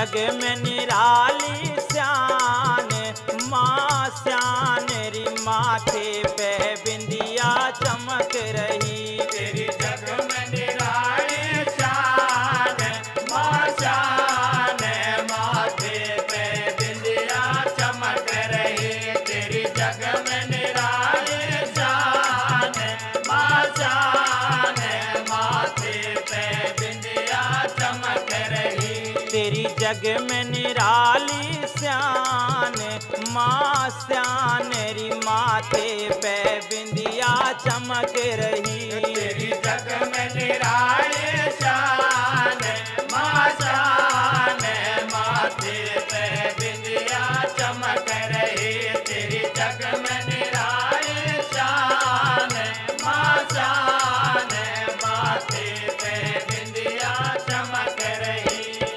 जग में निराली श्यान, माँ श्यान री माथे पे बिंदिया चमक रही। तेरी जग में निराली शान, माँ शान माथे पे बिंदिया चमक रही। तेरी जग में निराली शान, माँ शान माथे पे बिंदिया चमक रही। तेरी जग में निराली श्यान, माँ श्यान री माथे पे बिंदिया चमक रही। तेरी जग में निराली शान, माँ शान माथे पे बिंदिया चमक रही। तेरी जग में निराली शान, माँ शान माथे पे बिंदिया चमक रही।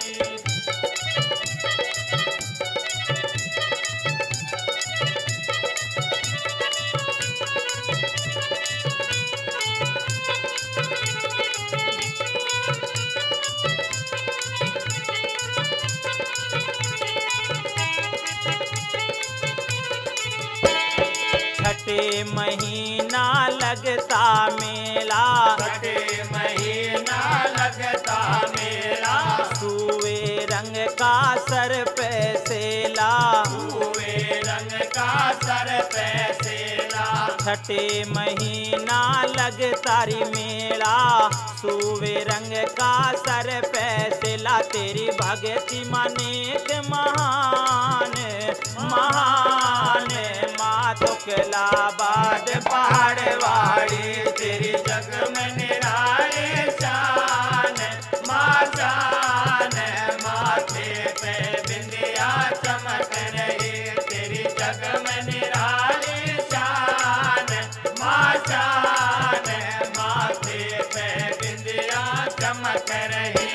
छठे महीना लगता मेला, छठे महीना लगता मेला। सुए रंग का सर पे सेला। हुए रंग का सर पे सेला। छठे महीना लगता री मेला, सुवे रंग का सर पे सेला। तेरी भगति मानेक महान, महान माँ तुकलाबाद पहाड़वाड़ी। तेरी जग में निराली शान, माँ शान माथे पे बिंदिया चमक रही। तेरी जग में निराली शान, माँ शान माथे पे बिंदिया चमक रही।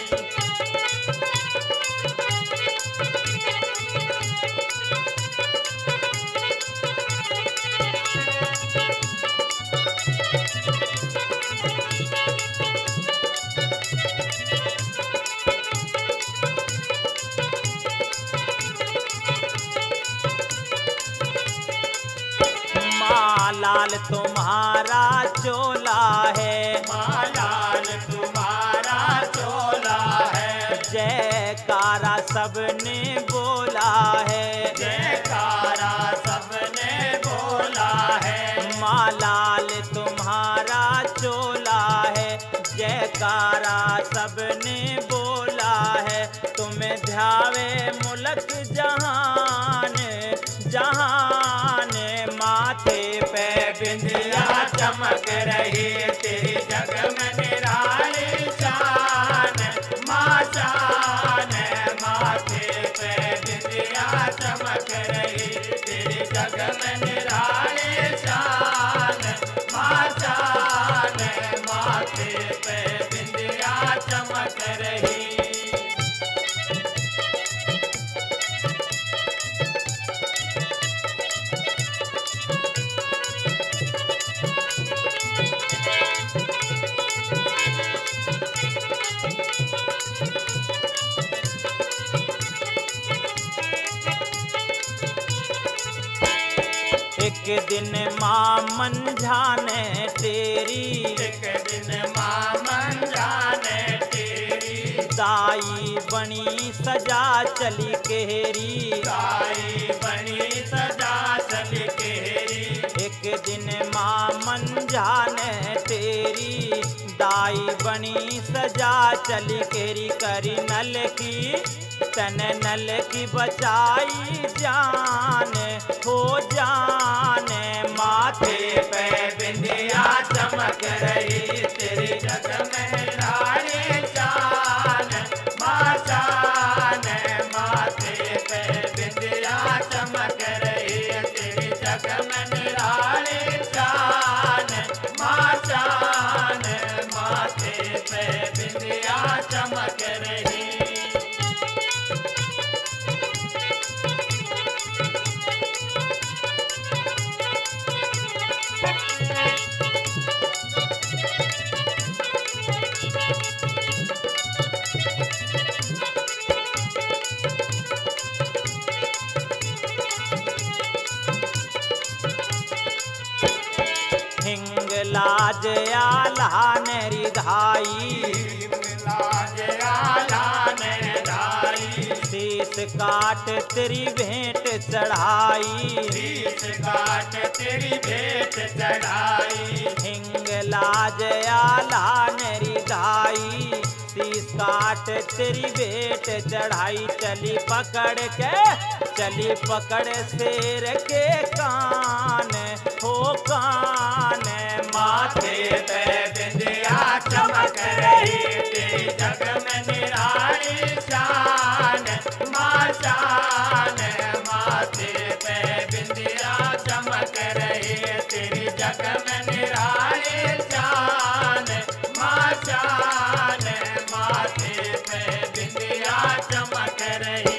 माँ लाल तुम्हारा चोला है, माँ लाल तुम्हारा चोला है। जयकारा सबने बोला है। जयकारा सबने बोला है। माँ लाल तुम्हारा चोला है, जयकारा सबने बोला है। तुम्हें ध्यावे मुल्क जहान, जहान माथे पे बिंदिया चमक रही। तेरी जग में निराली शान, माँ शान माथे पे बिंदिया चमक रही। तेरी जग में निराली शान, माँ शान माथे पे बिंदिया चमक रही। एक दिन माँ मन जाने तेरी, एक दिन माँ मन जाने तेरी। दाई बनी सजा चली केरी। दाई बनी सजा चली केरी। एक दिन माँ मन जाने तेरी, दाई बनी सजा चली केरी। करी नल की तन नल की बचाई जान, हो जान माथे पे बिंदिया चमक रही। तेरी जग में निराली शान, माँ शान माथे पे बिंदिया चमक रही। तेरी जग में निराली शान, माँ शान माथे पे बिंदिया चमक रही। लाज आल्हा ने रिधाई, लाज आला ने ढाई, शीश काट तेरी भेंट चढ़ाई, शीश काट तेरी भेंट चढ़ाई, हिंग लाज आल्हा ने रिधाई, शीश काट तेरी भेंट चढ़ाई। चली पकड़ शेर के कान, हो कान माथे पे बिंदिया चमक रही, तेरी जग में निराली शान, माँ शान। माथे पे बिंदिया चमक रही, तेरी जग में निराली शान, माँ शान। माथे पे बिंदिया चमक रही।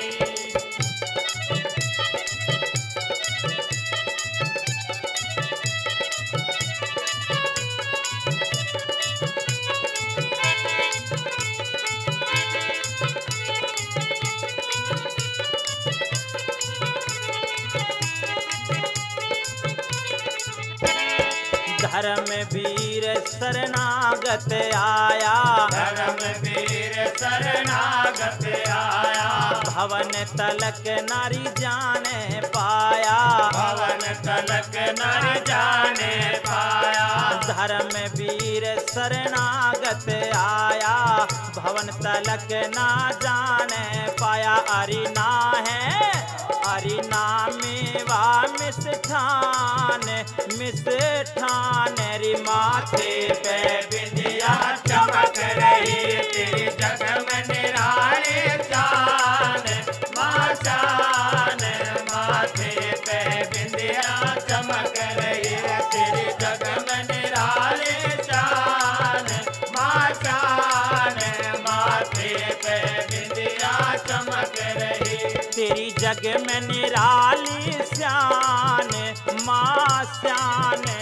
धर्म वीर शरणागत आया, धर्मवीर शरणागत आया, भवन तलक नारी जाने पाया, भवन तलक नर जाने पाया। धर्म वीर शरणागत आया, भवन तलक ना जाने पाया। अरिना है अरिना मेवा मिष्ठान, मिष्ठान रि माथे पे बिंदिया चमक रही, तेरी जग में निराली शान, माँ शान। माथे पे बिंदिया चमक रही, तेरी जग में निराली शान, माँ शान। माथे पे बिंदिया चमक रही, तेरी जग में निराली शान, माँ शान